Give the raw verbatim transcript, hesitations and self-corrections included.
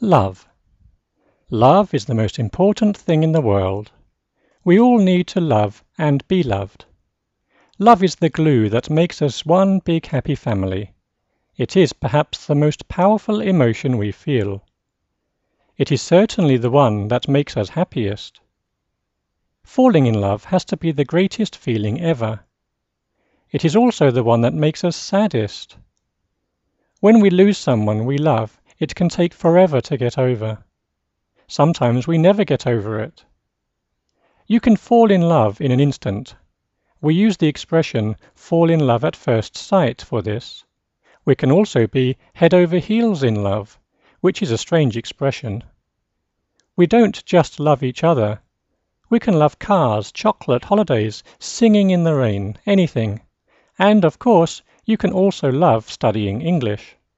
Love. Love is the most important thing in the world. We all need to love and be loved. Love is the glue that makes us one big happy family. It is perhaps the most powerful emotion we feel. It is certainly the one that makes us happiest. Falling in love has to be the greatest feeling ever. It is also the one that makes us saddest. When we lose someone we love, it can take forever to get over. Sometimes we never get over it. You can fall in love in an instant. We use the expression fall in love at first sight for this. We can also be head over heels in love, which is a strange expression. We don't just love each other. We can love cars, chocolate, holidays, singing in the rain, anything. And, of course, you can also love studying English.